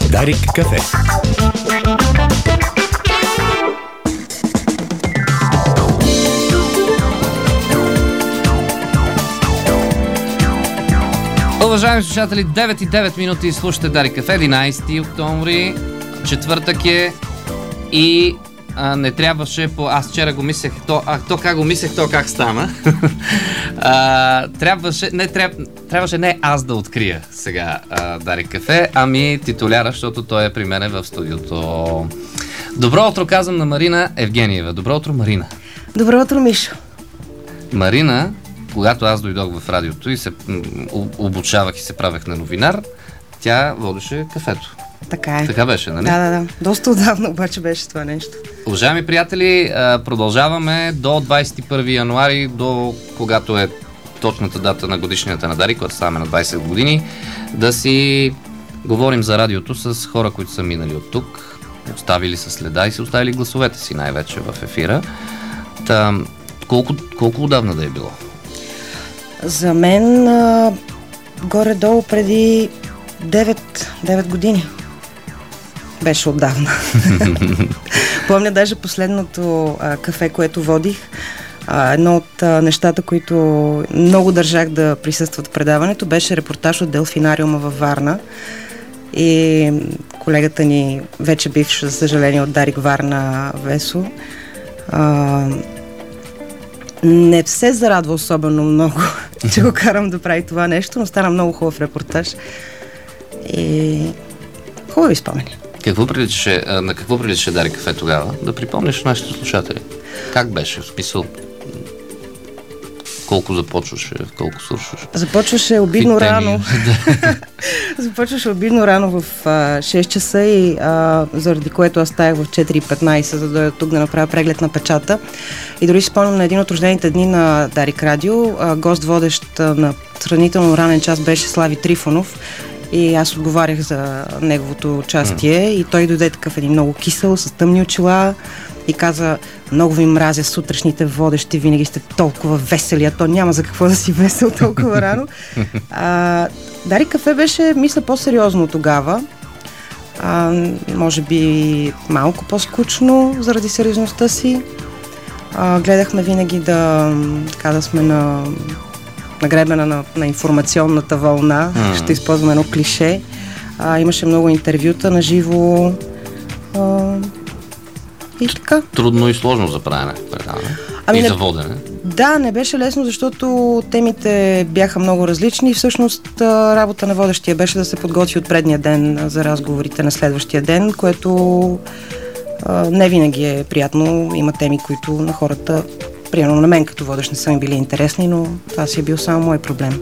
Дарик кафе. Уважаеми слушатели, 9:09 минути слушате Дарик кафе, 11 октомври, четвъртък е и не трябваше аз вчера го мислех, то как го мислех, то как стана. Трябваше не аз да открия сега Дарик кафе, ами титуляра, защото той е при мене в студиото. Добро утро казвам на Марина Евгениева. Добро утро, Марина. Добро утро, Мишо. Марина, когато аз дойдох в радиото и се обучавах и се правех на новинар, тя водеше кафето. Така е. Така беше, нали? Да. Доста отдавна обаче беше това нещо. Уважаеми приятели, продължаваме до 21 януари, до когато е точната дата на годишнията на Дарик, когато ставаме на 20 години, да си говорим за радиото с хора, които са минали от тук, оставили са следа и са оставили гласовете си най-вече в ефира. Колко отдавна да е било? За мен горе-долу преди 9 години. Беше отдавна. Помня даже последното кафе, което водих. Едно от нещата, които много държах да присъстват в предаването, беше репортаж от Делфинариума във Варна. И колегата ни, вече бивш, за съжаление, от Дарик Варна, Весо, не се зарадва особено много, че го карам да прави това нещо, но стана много хубав репортаж и хубави спомени. На какво приличаше Дарик кафе тогава? Да припомниш нашите слушатели. Как беше? В смисъл, колко започваше, колко свършваше? Започваше обидно рано. Започваше обидно рано в 6 часа и заради което аз стаях в 4:15, за да дойда тук да направя преглед на печата. И дори си спомням на един от рождените дни на Дарик Радио, гост водещ на сравнително ранен час беше Слави Трифонов. И аз отговарях за неговото участие и той дойде такъв един много кисел, с тъмни очила и каза: много ви мразя сутрешните водещи, винаги сте толкова весели, а то няма за какво да си весел толкова рано. Дарик кафе беше, мисля, по-сериозно тогава. Може би малко по-скучно заради сериозността си. Гледахме винаги да сме на гребена на информационната вълна. Ще използвам едно клише. Имаше много интервюта на живо. И така. Трудно и сложно за правене предаване. За водене. Да, не беше лесно, защото темите бяха много различни и всъщност работа на водещия беше да се подготви от предния ден за разговорите на следващия ден, което не винаги е приятно. Има теми, които на хората, примерно на мен като водещ, не са ми били интересни, но това си е бил само мой проблем.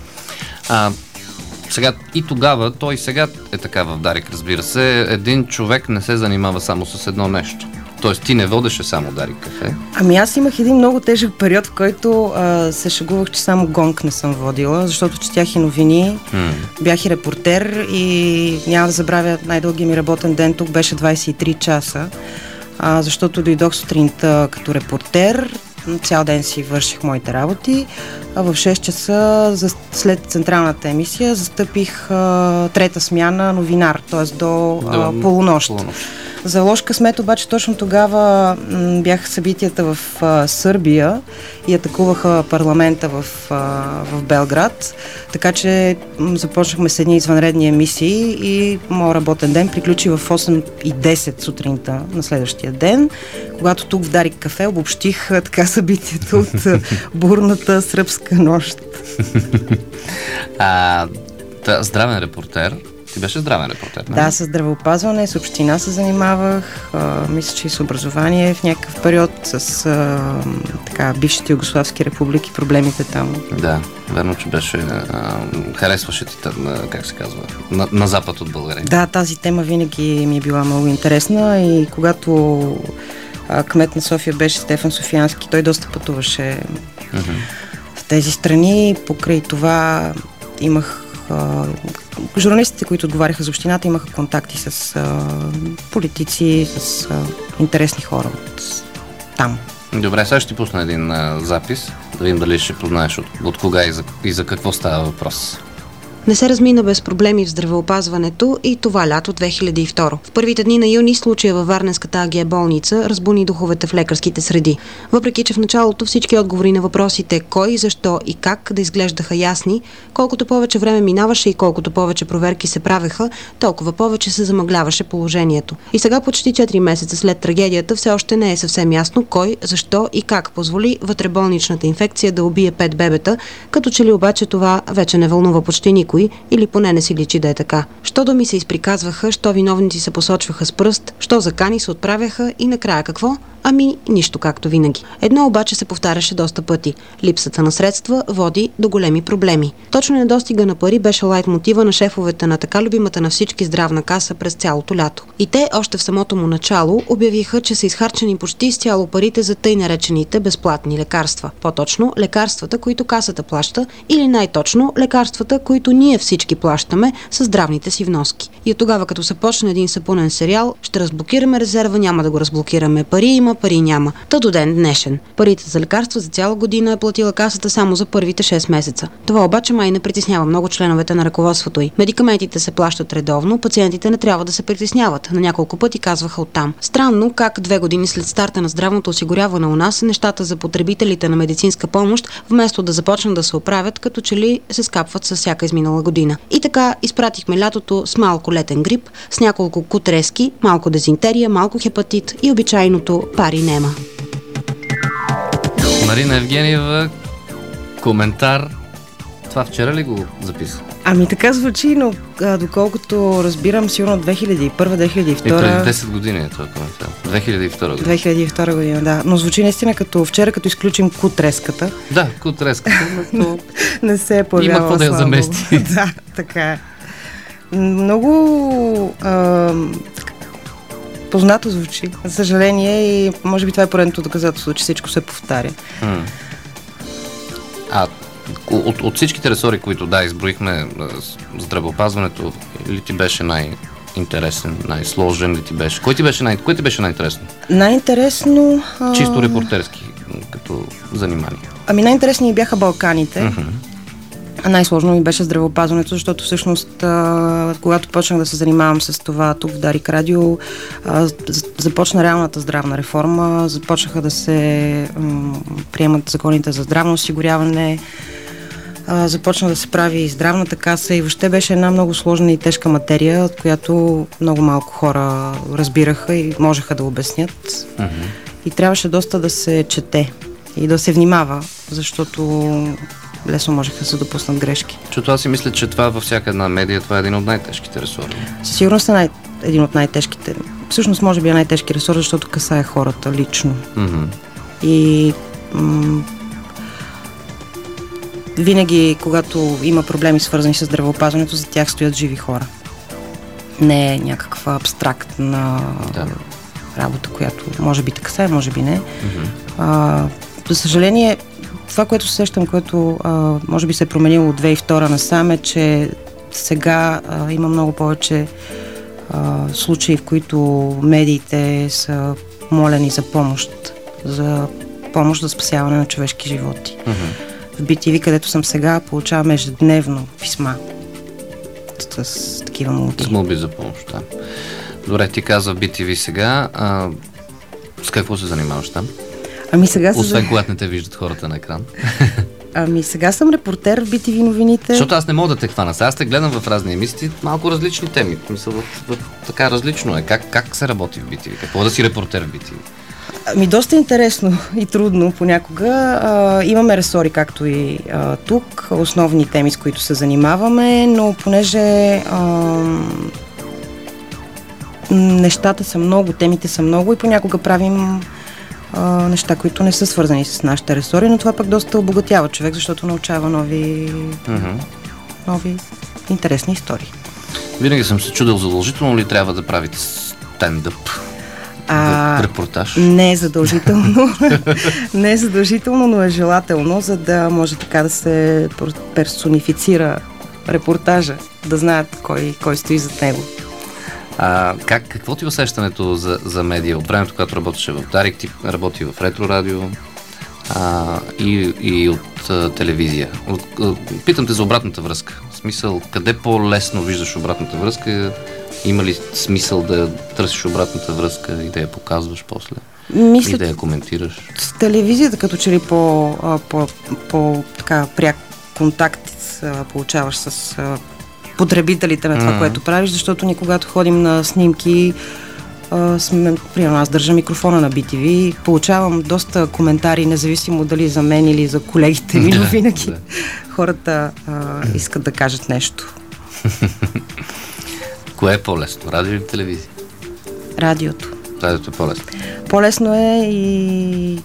Сега и тогава, той сега е така в Дарик, разбира се, един човек не се занимава само с едно нещо. Тоест ти не водеше само Дарик кафе. Ами аз имах един много тежък период, в който се шегувах, че само гонг не съм водила, защото четях и новини, бях и репортер и няма да забравя, най-дългия ми работен ден тук беше 23 часа, защото дойдох сутринта като репортер, цял ден си върших моите работи, а в 6 часа след централната емисия застъпих трета смяна новинар, т.е. до полунощ. За лош късмет обаче точно тогава бяха събитията в Сърбия и атакуваха парламента в Белград, така че започнахме с едни извънредни емисии и моят работен ден приключи в 8:10 сутринта на следващия ден, когато тук в Дарик кафе обобщих така събитието от бурната сръбска нощ. Здравен репортер. Ти беше здравен репортер, не? Да, с здравеопазване, с община се занимавах, мисля, че и с образование в някакъв период, с бившите югославски републики, проблемите там. Да, верно, че беше, харесваше ти, как се казва, на запад от България. Да, тази тема винаги ми е била много интересна и когато кмет на София беше Стефан Софиянски, той доста пътуваше в тези страни, покрай това имах журналистите, които отговаряха за общината, имаха контакти с политици, с интересни хора от там. Добре, сега ще ти пусна един запис, да видим дали ще познаеш от кога и за какво става въпрос. не се размина без проблеми в здравеопазването и това лято 2002. В първите дни на юни случая във Варненската АГ болница разбуни духовете в лекарските среди. Въпреки че в началото всички отговори на въпросите кой, защо и как да изглеждаха ясни, колкото повече време минаваше и колкото повече проверки се правеха, толкова повече се замъгляваше положението. И сега, почти 4 месеца след трагедията, все още не е съвсем ясно кой, защо и как позволи вътреболничната инфекция да убие 5 бебета, като че ли обаче това вече не вълнува почти никой, или поне не си личи да е така. Що думи се изприказваха, що виновници се посочваха с пръст, що закани се отправяха и накрая какво? Ами, нищо както винаги. Едно обаче се повтаряше доста пъти. Липсата на средства води до големи проблеми. Точно недостига на пари беше лайтмотива на шефовете на така любимата на всички здравна каса през цялото лято. И те още в самото му начало обявиха, че са изхарчени почти изцяло парите за тъй наречените безплатни лекарства. По-точно, лекарствата, които касата плаща, или най-точно, лекарствата, които ние всички плащаме с здравните си вноски. И от тогава, като се почне един сапунен сериал, ще разблокираме резерва, няма да го разблокираме. Пари има, пари няма. Та до ден днешен. Парите за лекарства за цяла година е платила касата само за първите 6 месеца. Това обаче май не притеснява много членовете на ръководството й. Медикаментите се плащат редовно, пациентите не трябва да се притесняват. На няколко пъти казваха оттам. Странно как 2 години след старта на здравното осигуряване у нас, нещата за потребителите на медицинска помощ, вместо да започнат да се оправят, като че ли се скапват с всяка изминала година. И така изпратихме лятото с малко летен грип, с няколко кутрески, малко дизентерия, малко хепатит и обичайното пари нема. Марина Евгениева, коментар. Това вчера ли го записа? Ами така звучи, но доколкото разбирам, сигурно 2001-2002... И преди 10 години е това коментар. 2002 година. 2002 година, да. Но звучи наистина като вчера, като изключим кутреската. Да, кутреската, но не се е появявала. Има какво да я замести. Да, така е. Много познато звучи, за съжаление, и може би това е поредното доказателство, че всичко се повтаря. От всичките ресори, които изброихме, здравеопазването, ли ти беше най-интересен, най-сложен ли ти беше? Кой ти беше най-интересно? Най-интересно... Чисто репортерски, като занимание. Ами най-интересни бяха Балканите. Най-сложно ми беше здравеопазването, защото всъщност, когато почнах да се занимавам с това тук в Дарик Радио, започна реалната здравна реформа, започнаха да се приемат законите за здравно осигуряване, започна да се прави здравната каса и въобще беше една много сложна и тежка материя, от която много малко хора разбираха и можеха да обяснят. И трябваше доста да се чете и да се внимава, защото лесно можеха да се допуснат грешки. Защото аз си мисля, че това във всяка една медия, това е един от най-тежките ресори. Със сигурност е един от най-тежките. Всъщност може би е най-тежки ресор, защото касае хората лично. И винаги, когато има проблеми свързани с здравеопазването, за тях стоят живи хора. Не е някаква абстрактна работа, която може би те касае, може би не. За съжаление, това, което се сещам, което може би се е променило от 2002 насам, е, че сега има много повече случаи, в които медиите са молени за помощ за спасяване на човешки животи. В BTV, където съм сега, получаваме ежедневно писма с такива молби. С молби за помощ, да. Добре, ти каза BTV сега. С какво се занимаваш там? Освен когато не те виждат хората на екран. Ами сега съм репортер в BTV новините. Защото аз не мога да те хвана. Аз те гледам в разни емисии, малко различни теми. Така различно е. Как се работи в BTV? Какво да си репортер в BTV? Ами доста интересно и трудно понякога. Имаме ресори, както и тук, основни теми, с които се занимаваме, но понеже нещата са много, темите са много и понякога правим неща, които не са свързани с нашите ресори, но това пък доста обогатява човек, защото научава нови интересни истории. Винаги съм се чудил, задължително ли трябва да правите стендъп? Репортаж? Не е задължително. Не е задължително, но е желателно, за да може така да се персонифицира репортажа, да знаят кой стои зад него. Какво ти е усещането за медия от времето, когато работеше в Дарик, ти работи в Ретро Радио и от телевизия? Питам те за обратната връзка. В Смисъл, къде по-лесно виждаш обратната връзка? Има ли смисъл да търсиш обратната връзка и да я показваш после? Мисля, и да я коментираш? С телевизията като че ли по така пряк контакт получаваш с потребителите на това, което правиш, защото ние когато ходим на снимки, примерно аз държа микрофона на BTV, получавам доста коментари, независимо дали за мен или за колегите ми, но винаги хората искат да кажат нещо. Кое е по-лесно? Радио или телевизия? Радиото. Радиото е по-лесно. По-лесно е и...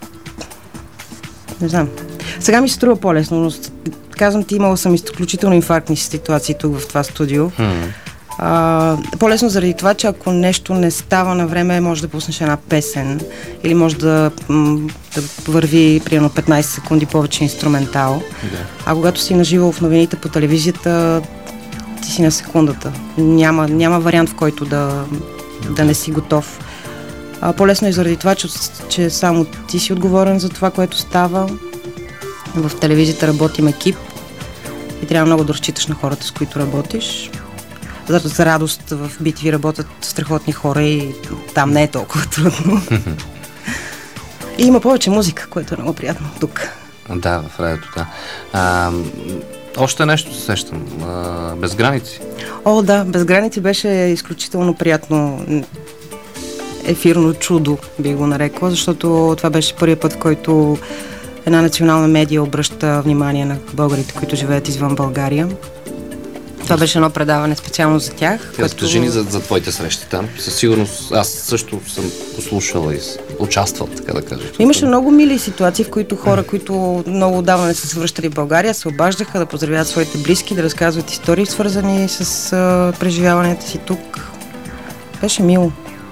Не знам. Сега ми се струва по-лесно, но казвам ти, имала съм изключително инфарктни ситуации тук в това студио. По-лесно заради това, че ако нещо не става на време, може да пуснеш една песен или може да върви примерно 15 секунди повече инструментал. А когато си наживо в новините по телевизията, ти си на секундата. Няма вариант, в който да не си готов. По-лесно е заради това, че само ти си отговорен за това, което става. В телевизията работим екип и трябва много да разчиташ на хората, с които работиш. За радост в BTV работят страхотни хора и там не е толкова трудно. И има повече музика, което е много приятно тук. Да, в радиото, да. Още нещо се сещам. Без граници. О, да, Без граници беше изключително приятно ефирно чудо, би го нарекла, защото това беше първият път, в който една национална медия обръща внимание на българите, които живеят извън България. Това беше едно предаване специално за тях. Разкажи ни за твоите срещи там. Със сигурност аз също съм послушала и участвал, така да кажа. Имаше много мили ситуации, в които хора, които много отдавна не са се връщали в България, се обаждаха да поздравяват своите близки, да разказват истории, свързани с преживяванията си тук. Беше мило.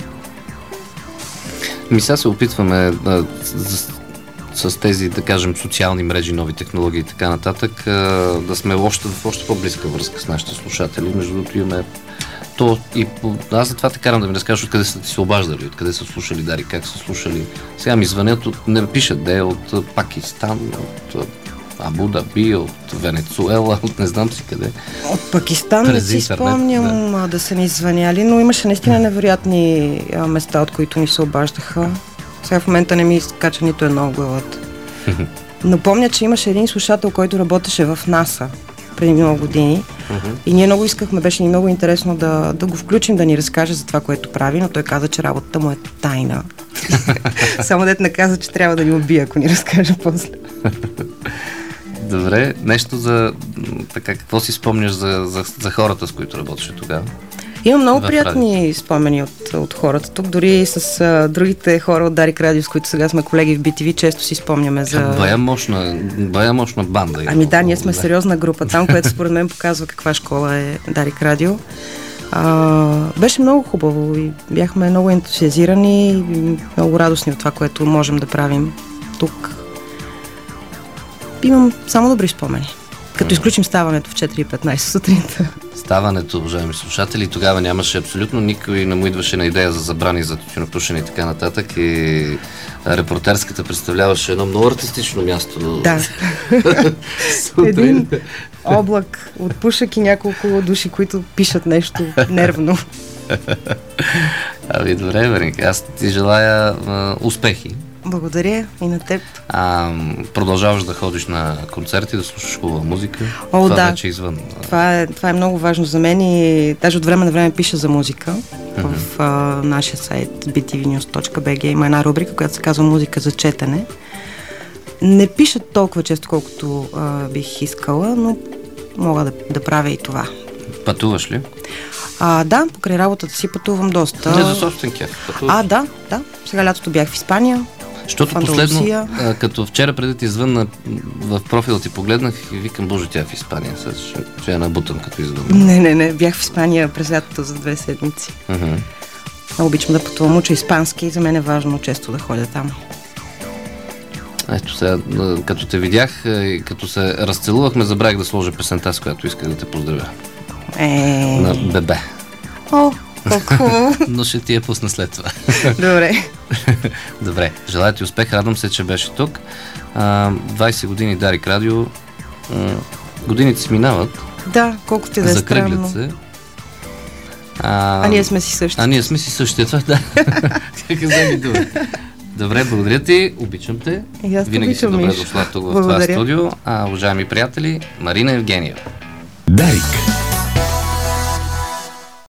Сега се опитваме с тези, да кажем, социални мрежи, нови технологии и така нататък, да сме в още по-близка връзка с нашите слушатели. Между другото имаме то и аз затова те карам да ми разкажеш откъде са ти се обаждали, откъде са слушали, Дари, как са слушали. Сега ми звънят, не пишат от Пакистан, от Абу Даби, от Венецуела, от не знам си къде. От Пакистан не си спомням да са ни звъняли, но имаше наистина невероятни места, от които ни се обаждаха. Сега в момента не ми изкача нито едно от главата. Но помня, че имаше един слушател, който работеше в НАСА преди много години. И ние много искахме, беше ни много интересно да го включим, да ни разкаже за това, което прави, но той каза, че работата му е тайна. Само дет не каза, че трябва да ни убие, ако ни разкаже после. Добре, нещо за така, какво си спомняш за хората, с които работеше тогава? Имам много приятни спомени от хората тук, дори с другите хора от Дарик Радио, с които сега сме колеги в BTV, често си спомняме за... Бая мощна банда. Ами да, ние сме сериозна група там, което според мен показва каква школа е Дарик Радио. Беше много хубаво и бяхме много ентусиазирани и много радостни от това, което можем да правим тук. Имам само добри спомени. Като изключим ставането в 4:15 сутринта. Ставането, уважаеми слушатели, тогава нямаше абсолютно никой, не му идваше на идея за забрани за тютюнопушене и така нататък, и репортерската представляваше едно много артистично място. Да. Един облак от пушек и няколко души, които пишат нещо нервно. Ами добре, Верника, аз ти желая успехи. Благодаря и на теб. Продължаваш да ходиш на концерти, да слушаш хубава музика. Това да. Вече извън. Това е много важно за мен и даже от време на време пиша за музика. В нашия сайт btvnews.bg има една рубрика, която се казва "Музика за четене". Не пиша толкова често, колкото бих искала, но мога да правя и това. Пътуваш ли? Да, покрай работата си пътувам доста. Не за собствен кеф. Да. Сега лятото бях в Испания. Защото последно, като вчера преди ти извън в профила ти погледнах и викам, боже, тя е в Испания. Ще я набутам като извън. Не, бях в Испания през лятото за 2 седмици. Много обичам да пътувам, уча испански и за мен е важно често да ходя там. Ето сега, като те видях и като се разцелувахме, забравих да сложа песента, с която исках да те поздравя. На Бебе. Колко хубаво. Но ще ти я пусна след това. Добре, желая ти успех, радвам се, че беше тук. 20 години Дарик Радио. Годините си минават. Да, колкото и да е Закръглят странно. се. Ние сме си същи. Ние сме си същи. Това да. Добре, благодаря ти. Обичам те. Винаги си добре дошла тук в това студио. Уважаеми приятели, Марина Евгениева. Дарик.